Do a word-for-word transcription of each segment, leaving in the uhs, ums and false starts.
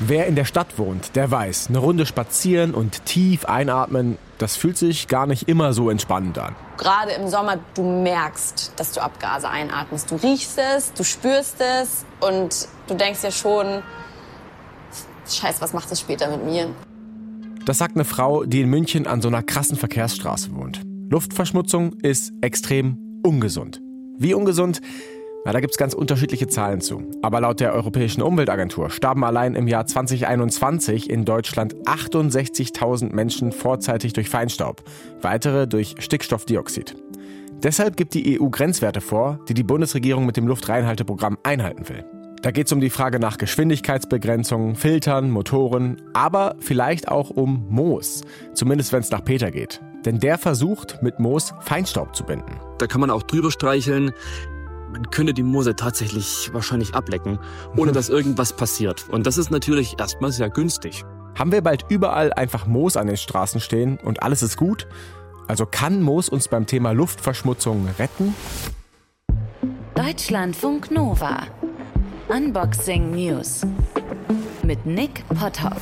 Wer in der Stadt wohnt, der weiß, eine Runde spazieren und tief einatmen, das fühlt sich gar nicht immer so entspannend an. Gerade im Sommer, du merkst, dass du Abgase einatmest. Du riechst es, du spürst es und du denkst dir schon, Scheiße, was macht das später mit mir? Das sagt eine Frau, die in München an so einer krassen Verkehrsstraße wohnt. Luftverschmutzung ist extrem ungesund. Wie ungesund? Na, da gibt's ganz unterschiedliche Zahlen zu. Aber laut der Europäischen Umweltagentur starben allein im Jahr zwanzig einundzwanzig in Deutschland achtundsechzigtausend Menschen vorzeitig durch Feinstaub, weitere durch Stickstoffdioxid. Deshalb gibt die E U Grenzwerte vor, die die Bundesregierung mit dem Luftreinhalteprogramm einhalten will. Da geht's um die Frage nach Geschwindigkeitsbegrenzungen, Filtern, Motoren, aber vielleicht auch um Moos, zumindest wenn es nach Peter geht. Denn der versucht, mit Moos Feinstaub zu binden. Da kann man auch drüber streicheln. Man könnte die Moose tatsächlich wahrscheinlich ablecken, ohne dass irgendwas passiert. Und das ist natürlich erstmal sehr günstig. Haben wir bald überall einfach Moos an den Straßen stehen und alles ist gut? Also kann Moos uns beim Thema Luftverschmutzung retten? Deutschlandfunk Nova. Unboxing News. Mit Nick Potthoff.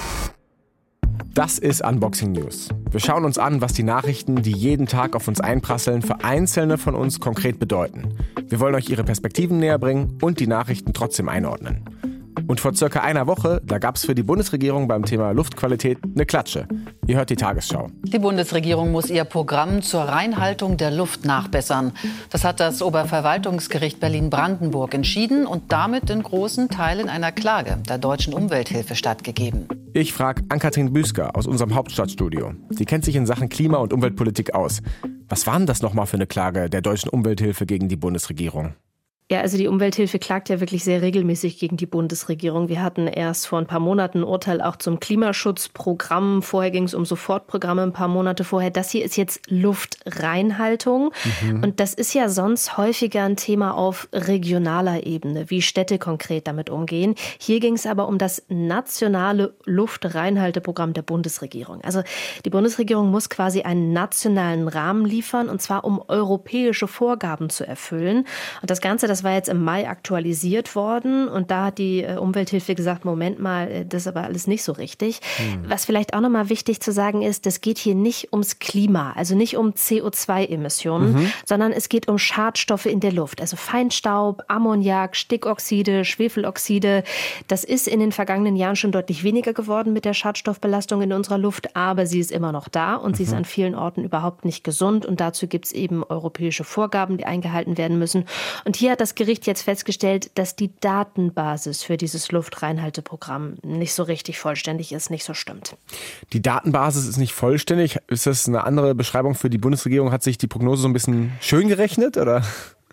Das ist Unboxing News. Wir schauen uns an, was die Nachrichten, die jeden Tag auf uns einprasseln, für Einzelne von uns konkret bedeuten. Wir wollen euch ihre Perspektiven näher bringen und die Nachrichten trotzdem einordnen. Und vor circa einer Woche, da gab es für die Bundesregierung beim Thema Luftqualität eine Klatsche. Ihr hört die Tagesschau. Die Bundesregierung muss ihr Programm zur Reinhaltung der Luft nachbessern. Das hat das Oberverwaltungsgericht Berlin-Brandenburg entschieden und damit in großen Teilen einer Klage der Deutschen Umwelthilfe stattgegeben. Ich frage Ann-Kathrin Büsker aus unserem Hauptstadtstudio. Die kennt sich in Sachen Klima- und Umweltpolitik aus. Was war denn das nochmal für eine Klage der Deutschen Umwelthilfe gegen die Bundesregierung? Ja, also die Umwelthilfe klagt ja wirklich sehr regelmäßig gegen die Bundesregierung. Wir hatten erst vor ein paar Monaten ein Urteil auch zum Klimaschutzprogramm. Vorher ging es um Sofortprogramme ein paar Monate vorher. Das hier ist jetzt Luftreinhaltung. Mhm. Und das ist ja sonst häufiger ein Thema auf regionaler Ebene, wie Städte konkret damit umgehen. Hier ging es aber um das nationale Luftreinhalteprogramm der Bundesregierung. Also die Bundesregierung muss quasi einen nationalen Rahmen liefern, und zwar um europäische Vorgaben zu erfüllen. Und das Ganze, das war jetzt im Mai aktualisiert worden und da hat die Umwelthilfe gesagt, Moment mal, das ist aber alles nicht so richtig. Hm. Was vielleicht auch nochmal wichtig zu sagen ist, das geht hier nicht ums Klima, also nicht um C O zwei Emissionen, mhm. sondern es geht um Schadstoffe in der Luft, also Feinstaub, Ammoniak, Stickoxide, Schwefeloxide. Das ist in den vergangenen Jahren schon deutlich weniger geworden mit der Schadstoffbelastung in unserer Luft, aber sie ist immer noch da und mhm. sie ist an vielen Orten überhaupt nicht gesund und dazu gibt es eben europäische Vorgaben, die eingehalten werden müssen. Und hier hat das Gericht jetzt festgestellt, dass die Datenbasis für dieses Luftreinhalteprogramm nicht so richtig vollständig ist, nicht so stimmt. Die Datenbasis ist nicht vollständig. Ist das eine andere Beschreibung für die Bundesregierung? Hat sich die Prognose so ein bisschen schön gerechnet, oder?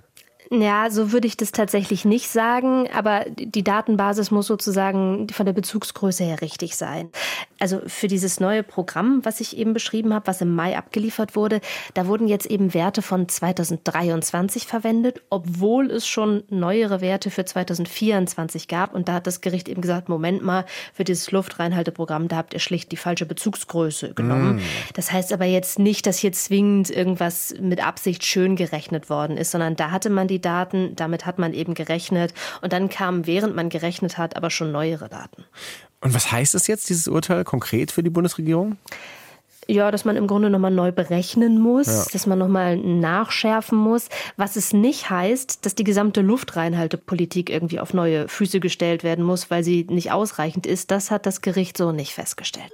Ja, so würde ich das tatsächlich nicht sagen, aber die Datenbasis muss sozusagen von der Bezugsgröße her richtig sein. Also für dieses neue Programm, was ich eben beschrieben habe, was im Mai abgeliefert wurde, da wurden jetzt eben Werte von zweitausenddreiundzwanzig verwendet, obwohl es schon neuere Werte für zweitausendvierundzwanzig gab. Und da hat das Gericht eben gesagt, Moment mal, für dieses Luftreinhalteprogramm, da habt ihr schlicht die falsche Bezugsgröße genommen. Mm. Das heißt aber jetzt nicht, dass hier zwingend irgendwas mit Absicht schön gerechnet worden ist, sondern da hatte man die Daten, damit hat man eben gerechnet und dann kamen, während man gerechnet hat, aber schon neuere Daten. Und was heißt das jetzt, dieses Urteil konkret für die Bundesregierung? Ja, dass man im Grunde nochmal neu berechnen muss, ja. dass man nochmal nachschärfen muss. Was es nicht heißt, dass die gesamte Luftreinhaltepolitik irgendwie auf neue Füße gestellt werden muss, weil sie nicht ausreichend ist. Das hat das Gericht so nicht festgestellt.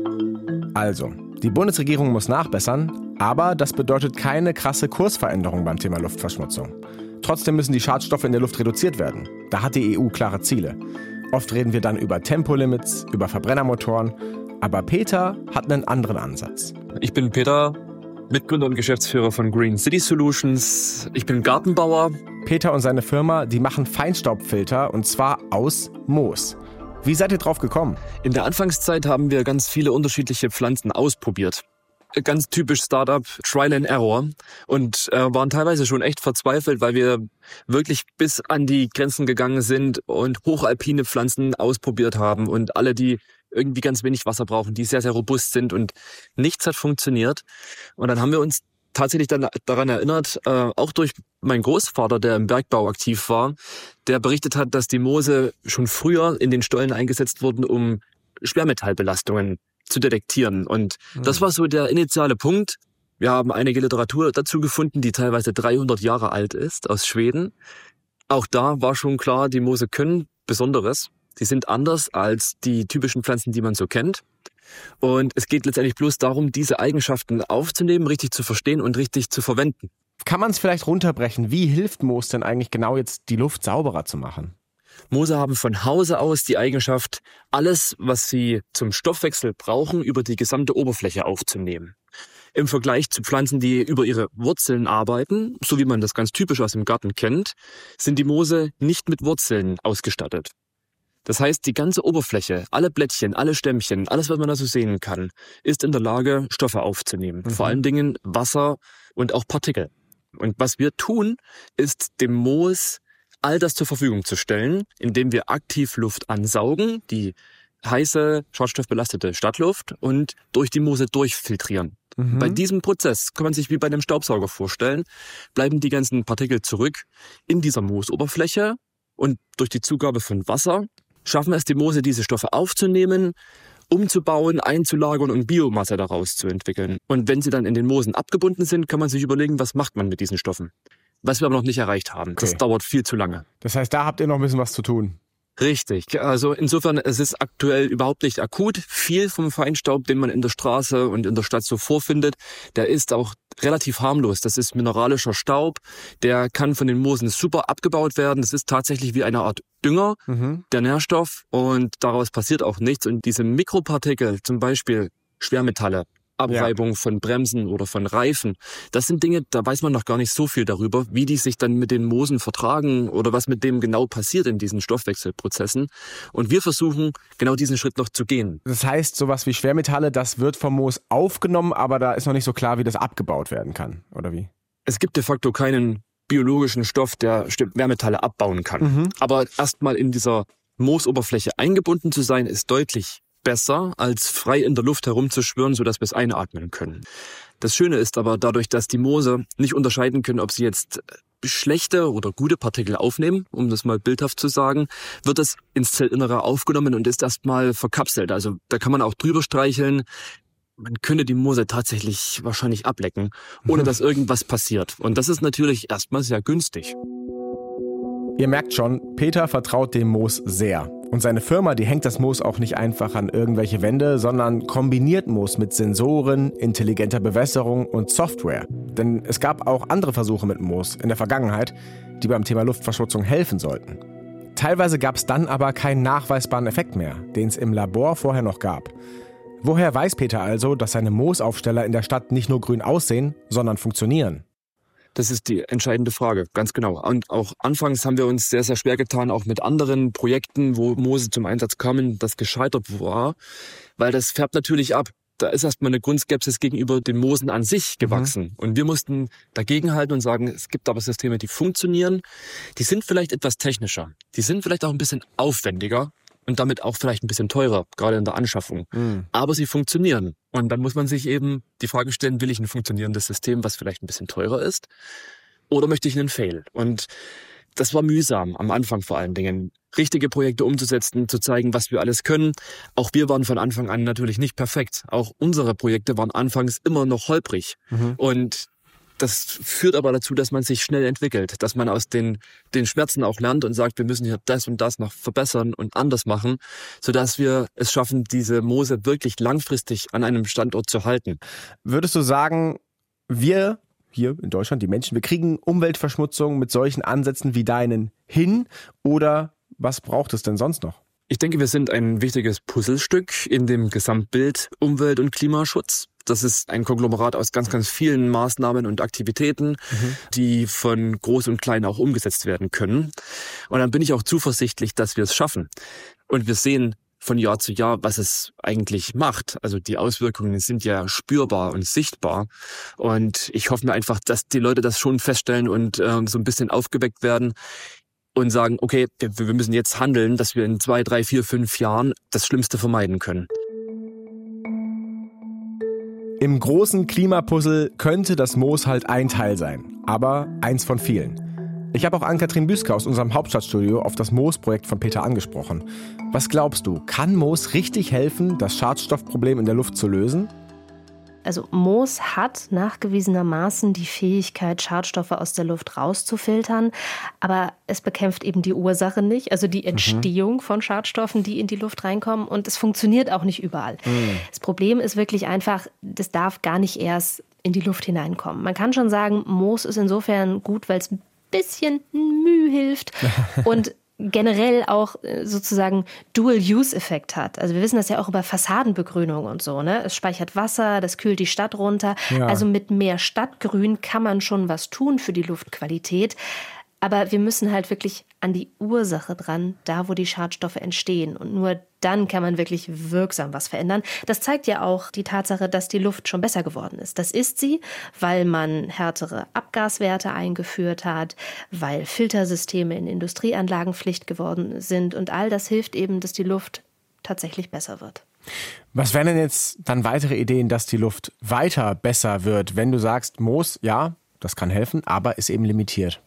Also, die Bundesregierung muss nachbessern, aber das bedeutet keine krasse Kursveränderung beim Thema Luftverschmutzung. Trotzdem müssen die Schadstoffe in der Luft reduziert werden. Da hat die E U klare Ziele. Oft reden wir dann über Tempolimits, über Verbrennermotoren. Aber Peter hat einen anderen Ansatz. Ich bin Peter, Mitgründer und Geschäftsführer von Green City Solutions. Ich bin Gartenbauer. Peter und seine Firma, die machen Feinstaubfilter und zwar aus Moos. Wie seid ihr drauf gekommen? In der Anfangszeit haben wir ganz viele unterschiedliche Pflanzen ausprobiert. Ganz typisch Startup, Trial and Error. Und äh, waren teilweise schon echt verzweifelt, weil wir wirklich bis an die Grenzen gegangen sind und hochalpine Pflanzen ausprobiert haben. Und alle, die irgendwie ganz wenig Wasser brauchen, die sehr, sehr robust sind und nichts hat funktioniert. Und dann haben wir uns tatsächlich dann daran erinnert, äh, auch durch meinen Großvater, der im Bergbau aktiv war, der berichtet hat, dass die Moose schon früher in den Stollen eingesetzt wurden, um Schwermetallbelastungen zu detektieren. Und mhm. das war so der initiale Punkt. Wir haben einige Literatur dazu gefunden, die teilweise dreihundert Jahre alt ist, aus Schweden. Auch da war schon klar, die Moose können Besonderes. Die sind anders als die typischen Pflanzen, die man so kennt. Und es geht letztendlich bloß darum, diese Eigenschaften aufzunehmen, richtig zu verstehen und richtig zu verwenden. Kann man es vielleicht runterbrechen? Wie hilft Moos denn eigentlich genau jetzt, die Luft sauberer zu machen? Moose haben von Hause aus die Eigenschaft, alles, was sie zum Stoffwechsel brauchen, über die gesamte Oberfläche aufzunehmen. Im Vergleich zu Pflanzen, die über ihre Wurzeln arbeiten, so wie man das ganz typisch aus dem Garten kennt, sind die Moose nicht mit Wurzeln ausgestattet. Das heißt, die ganze Oberfläche, alle Blättchen, alle Stämmchen, alles, was man da so sehen kann, ist in der Lage, Stoffe aufzunehmen. Mhm. Vor allen Dingen Wasser und auch Partikel. Und was wir tun, ist dem Moos all das zur Verfügung zu stellen, indem wir aktiv Luft ansaugen, die heiße, schadstoffbelastete Stadtluft, und durch die Moose durchfiltrieren. Mhm. Bei diesem Prozess kann man sich wie bei einem Staubsauger vorstellen, bleiben die ganzen Partikel zurück in dieser Moosoberfläche, und durch die Zugabe von Wasser schaffen es die Moose, diese Stoffe aufzunehmen, umzubauen, einzulagern und Biomasse daraus zu entwickeln. Und wenn sie dann in den Moosen abgebunden sind, kann man sich überlegen, was macht man mit diesen Stoffen. Was wir aber noch nicht erreicht haben. Okay. Das dauert viel zu lange. Das heißt, da habt ihr noch ein bisschen was zu tun. Richtig. Also insofern, es ist aktuell überhaupt nicht akut. Viel vom Feinstaub, den man in der Straße und in der Stadt so vorfindet, der ist auch relativ harmlos. Das ist mineralischer Staub. Der kann von den Moosen super abgebaut werden. Das ist tatsächlich wie eine Art Dünger, mhm. der Nährstoff. Und daraus passiert auch nichts. Und diese Mikropartikel, zum Beispiel Schwermetalle, Abreibung ja. von Bremsen oder von Reifen. Das sind Dinge, da weiß man noch gar nicht so viel darüber, wie die sich dann mit den Moosen vertragen oder was mit dem genau passiert in diesen Stoffwechselprozessen. Und wir versuchen, genau diesen Schritt noch zu gehen. Das heißt, sowas wie Schwermetalle, das wird vom Moos aufgenommen, aber da ist noch nicht so klar, wie das abgebaut werden kann, oder wie? Es gibt de facto keinen biologischen Stoff, der Schwermetalle abbauen kann. Mhm. Aber erstmal in dieser Moosoberfläche eingebunden zu sein, ist deutlich besser, als frei in der Luft herumzuschwirren, sodass wir es einatmen können. Das Schöne ist aber, dadurch, dass die Moose nicht unterscheiden können, ob sie jetzt schlechte oder gute Partikel aufnehmen, um das mal bildhaft zu sagen, wird es ins Zellinnere aufgenommen und ist erstmal verkapselt. Also da kann man auch drüber streicheln. Man könnte die Moose tatsächlich wahrscheinlich ablecken, ohne dass irgendwas passiert. Und das ist natürlich erstmal sehr günstig. Ihr merkt schon, Peter vertraut dem Moos sehr. Und seine Firma, die hängt das Moos auch nicht einfach an irgendwelche Wände, sondern kombiniert Moos mit Sensoren, intelligenter Bewässerung und Software. Denn es gab auch andere Versuche mit Moos in der Vergangenheit, die beim Thema Luftverschmutzung helfen sollten. Teilweise gab es dann aber keinen nachweisbaren Effekt mehr, den es im Labor vorher noch gab. Woher weiß Peter also, dass seine Moosaufsteller in der Stadt nicht nur grün aussehen, sondern funktionieren? Das ist die entscheidende Frage, ganz genau. Und auch anfangs haben wir uns sehr, sehr schwer getan, auch mit anderen Projekten, wo Moose zum Einsatz kamen, das gescheitert war, weil das färbt natürlich ab. Da ist erstmal eine Grundskepsis gegenüber den Moosen an sich gewachsen. Mhm. Und wir mussten dagegenhalten und sagen, es gibt aber Systeme, die funktionieren. Die sind vielleicht etwas technischer. Die sind vielleicht auch ein bisschen aufwendiger und damit auch vielleicht ein bisschen teurer, gerade in der Anschaffung. Mhm. Aber sie funktionieren. Und dann muss man sich eben die Frage stellen, will ich ein funktionierendes System, was vielleicht ein bisschen teurer ist? Oder möchte ich einen Fail? Und das war mühsam, am Anfang vor allen Dingen, richtige Projekte umzusetzen, zu zeigen, was wir alles können. Auch wir waren von Anfang an natürlich nicht perfekt. Auch unsere Projekte waren anfangs immer noch holprig. Mhm. Und das führt aber dazu, dass man sich schnell entwickelt, dass man aus den, den Schmerzen auch lernt und sagt, wir müssen hier das und das noch verbessern und anders machen, sodass wir es schaffen, diese Moose wirklich langfristig an einem Standort zu halten. Würdest du sagen, wir hier in Deutschland, die Menschen, wir kriegen Umweltverschmutzung mit solchen Ansätzen wie deinen hin, oder was braucht es denn sonst noch? Ich denke, wir sind ein wichtiges Puzzlestück in dem Gesamtbild Umwelt- und Klimaschutz. Das ist ein Konglomerat aus ganz, ganz vielen Maßnahmen und Aktivitäten, mhm. die von Groß und Klein auch umgesetzt werden können. Und dann bin ich auch zuversichtlich, dass wir es schaffen. Und wir sehen von Jahr zu Jahr, was es eigentlich macht. Also die Auswirkungen sind ja spürbar und sichtbar. Und ich hoffe mir einfach, dass die Leute das schon feststellen und äh, so ein bisschen aufgeweckt werden und sagen, okay, wir müssen jetzt handeln, dass wir in zwei, drei, vier, fünf Jahren das Schlimmste vermeiden können. Im großen Klimapuzzle könnte das Moos halt ein Teil sein, aber eins von vielen. Ich habe auch Ann-Kathrin Büsker aus unserem Hauptstadtstudio auf das Moos-Projekt von Peter angesprochen. Was glaubst du, kann Moos richtig helfen, das Schadstoffproblem in der Luft zu lösen? Also Moos hat nachgewiesenermaßen die Fähigkeit, Schadstoffe aus der Luft rauszufiltern, aber es bekämpft eben die Ursache nicht, also die Entstehung mhm. von Schadstoffen, die in die Luft reinkommen, und es funktioniert auch nicht überall. Mhm. Das Problem ist wirklich einfach, das darf gar nicht erst in die Luft hineinkommen. Man kann schon sagen, Moos ist insofern gut, weil es ein bisschen Mühe hilft und generell auch sozusagen Dual-Use-Effekt hat. Also wir wissen das ja auch über Fassadenbegrünung und so, ne? Es speichert Wasser, das kühlt die Stadt runter. Ja. Also mit mehr Stadtgrün kann man schon was tun für die Luftqualität. Aber wir müssen halt wirklich an die Ursache dran, da wo die Schadstoffe entstehen. Und nur dann kann man wirklich wirksam was verändern. Das zeigt ja auch die Tatsache, dass die Luft schon besser geworden ist. Das ist sie, weil man härtere Abgaswerte eingeführt hat, weil Filtersysteme in Industrieanlagen Pflicht geworden sind. Und all das hilft eben, dass die Luft tatsächlich besser wird. Was wären denn jetzt dann weitere Ideen, dass die Luft weiter besser wird, wenn du sagst, Moos, ja, das kann helfen, aber ist eben limitiert?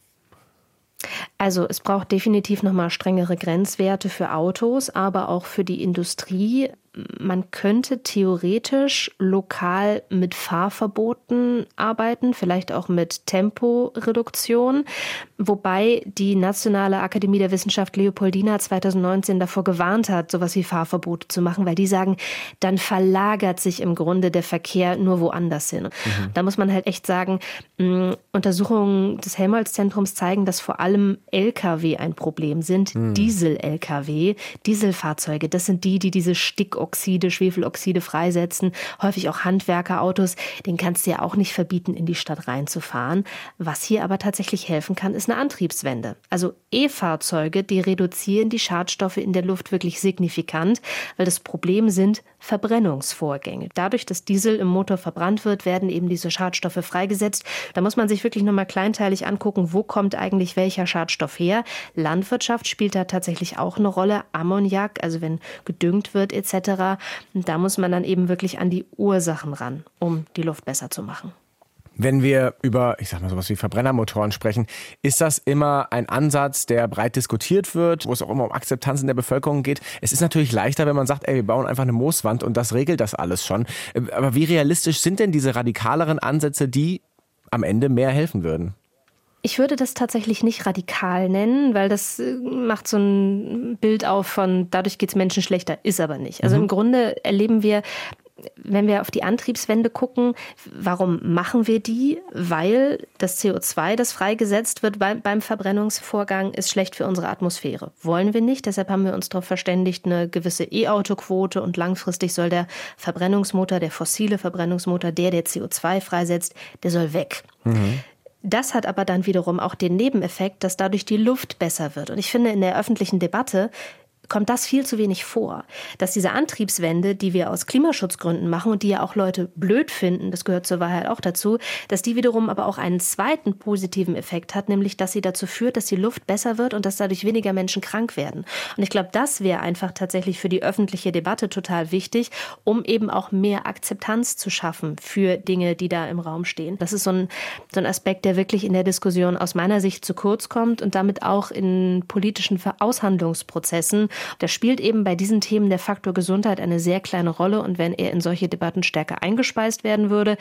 Also es braucht definitiv nochmal strengere Grenzwerte für Autos, aber auch für die Industrie. Man könnte theoretisch lokal mit Fahrverboten arbeiten, vielleicht auch mit Temporeduktion, wobei die Nationale Akademie der Wissenschaft Leopoldina zwanzig neunzehn davor gewarnt hat, sowas wie Fahrverbote zu machen, weil die sagen, dann verlagert sich im Grunde der Verkehr nur woanders hin. Mhm. Da muss man halt echt sagen, mh, Untersuchungen des Helmholtz-Zentrums zeigen, dass vor allem L K W ein Problem sind, mhm. Diesel-L K W, Dieselfahrzeuge, das sind die, die diese Stickoxide, Schwefeloxide freisetzen, häufig auch Handwerkerautos, den kannst du ja auch nicht verbieten, in die Stadt reinzufahren. Was hier aber tatsächlich helfen kann, ist eine Antriebswende. Also E-Fahrzeuge, die reduzieren die Schadstoffe in der Luft wirklich signifikant, weil das Problem sind Verbrennungsvorgänge. Dadurch, dass Diesel im Motor verbrannt wird, werden eben diese Schadstoffe freigesetzt. Da muss man sich wirklich nochmal kleinteilig angucken, wo kommt eigentlich welcher Schadstoff her. Landwirtschaft spielt da tatsächlich auch eine Rolle. Ammoniak, also wenn gedüngt wird et cetera. Da muss man dann eben wirklich an die Ursachen ran, um die Luft besser zu machen. Wenn wir über, ich sag mal, sowas wie Verbrennermotoren sprechen, ist das immer ein Ansatz, der breit diskutiert wird, wo es auch immer um Akzeptanz in der Bevölkerung geht. Es ist natürlich leichter, wenn man sagt, ey, wir bauen einfach eine Mooswand und das regelt das alles schon. Aber wie realistisch sind denn diese radikaleren Ansätze, die am Ende mehr helfen würden? Ich würde das tatsächlich nicht radikal nennen, weil das macht so ein Bild auf von, dadurch geht es Menschen schlechter, ist aber nicht. Also mhm. im Grunde erleben wir, wenn wir auf die Antriebswende gucken, warum machen wir die? Weil das C O zwei, das freigesetzt wird beim, beim Verbrennungsvorgang, ist schlecht für unsere Atmosphäre. Wollen wir nicht, deshalb haben wir uns darauf verständigt, eine gewisse E-Auto-Quote, und langfristig soll der Verbrennungsmotor, der fossile Verbrennungsmotor, der, der C O zwei freisetzt, der soll weg. Mhm. Das hat aber dann wiederum auch den Nebeneffekt, dass dadurch die Luft besser wird. Und ich finde, in der öffentlichen Debatte kommt das viel zu wenig vor. Dass diese Antriebswende, die wir aus Klimaschutzgründen machen und die ja auch Leute blöd finden, das gehört zur Wahrheit auch dazu, dass die wiederum aber auch einen zweiten positiven Effekt hat, nämlich dass sie dazu führt, dass die Luft besser wird und dass dadurch weniger Menschen krank werden. Und ich glaube, das wäre einfach tatsächlich für die öffentliche Debatte total wichtig, um eben auch mehr Akzeptanz zu schaffen für Dinge, die da im Raum stehen. Das ist so ein, so ein Aspekt, der wirklich in der Diskussion aus meiner Sicht zu kurz kommt und damit auch in politischen Aushandlungsprozessen. Da spielt eben bei diesen Themen der Faktor Gesundheit eine sehr kleine Rolle. Und wenn er in solche Debatten stärker eingespeist werden würde,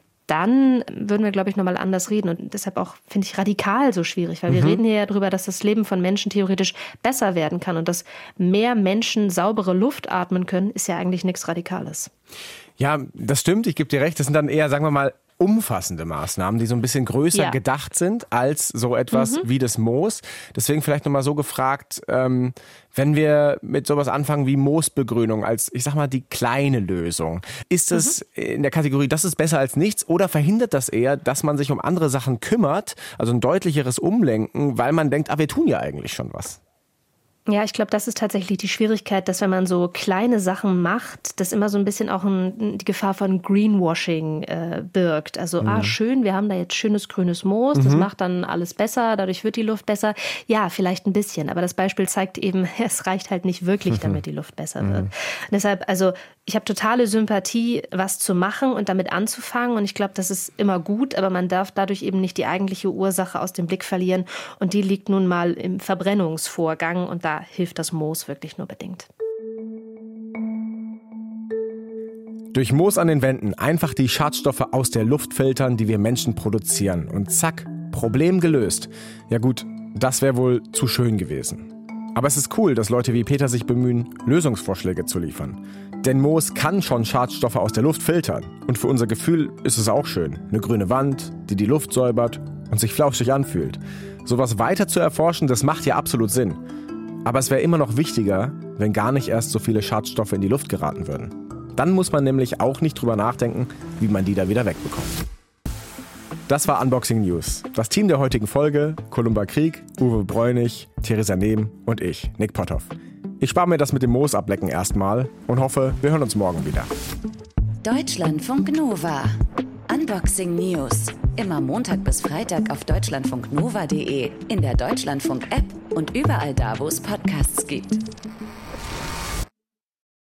dann würden wir, glaube ich, nochmal anders reden. Und deshalb auch, finde ich, radikal so schwierig. Weil mhm. wir reden hier ja darüber, dass das Leben von Menschen theoretisch besser werden kann. Und dass mehr Menschen saubere Luft atmen können, ist ja eigentlich nichts Radikales. Ja, das stimmt. Ich gebe dir recht. Das sind dann eher, sagen wir mal, umfassende Maßnahmen, die so ein bisschen größer ja. gedacht sind als so etwas mhm. wie das Moos. Deswegen vielleicht nochmal so gefragt, ähm, wenn wir mit sowas anfangen wie Moosbegrünung als, ich sag mal, die kleine Lösung, ist es mhm. in der Kategorie, das ist besser als nichts, oder verhindert das eher, dass man sich um andere Sachen kümmert, also ein deutlicheres Umlenken, weil man denkt, ah, wir tun ja eigentlich schon was? Ja, ich glaube, das ist tatsächlich die Schwierigkeit, dass wenn man so kleine Sachen macht, das immer so ein bisschen auch ein, die Gefahr von Greenwashing äh, birgt. Also, mhm. ah, schön, wir haben da jetzt schönes grünes Moos, das mhm. macht dann alles besser, dadurch wird die Luft besser. Ja, vielleicht ein bisschen, aber das Beispiel zeigt eben, es reicht halt nicht wirklich, mhm. damit die Luft besser wird. Mhm. Und deshalb, also ich habe totale Sympathie, was zu machen und damit anzufangen, und ich glaube, das ist immer gut, aber man darf dadurch eben nicht die eigentliche Ursache aus dem Blick verlieren, und die liegt nun mal im Verbrennungsvorgang, und da hilft das Moos wirklich nur bedingt. Durch Moos an den Wänden einfach die Schadstoffe aus der Luft filtern, die wir Menschen produzieren. Und zack, Problem gelöst. Ja gut, das wäre wohl zu schön gewesen. Aber es ist cool, dass Leute wie Peter sich bemühen, Lösungsvorschläge zu liefern. Denn Moos kann schon Schadstoffe aus der Luft filtern. Und für unser Gefühl ist es auch schön. Eine grüne Wand, die die Luft säubert und sich flauschig anfühlt. Sowas weiter zu erforschen, das macht ja absolut Sinn. Aber es wäre immer noch wichtiger, wenn gar nicht erst so viele Schadstoffe in die Luft geraten würden. Dann muss man nämlich auch nicht drüber nachdenken, wie man die da wieder wegbekommt. Das war Unboxing News. Das Team der heutigen Folge: Columba Krieg, Uwe Bräunig, Theresa Nehm und ich, Nick Potthoff. Ich spare mir das mit dem Moos ablecken erstmal und hoffe, wir hören uns morgen wieder. Deutschlandfunk Nova. Unboxing News. Immer Montag bis Freitag auf deutschlandfunknova punkt de, in der Deutschlandfunk-App und überall da, wo es Podcasts gibt.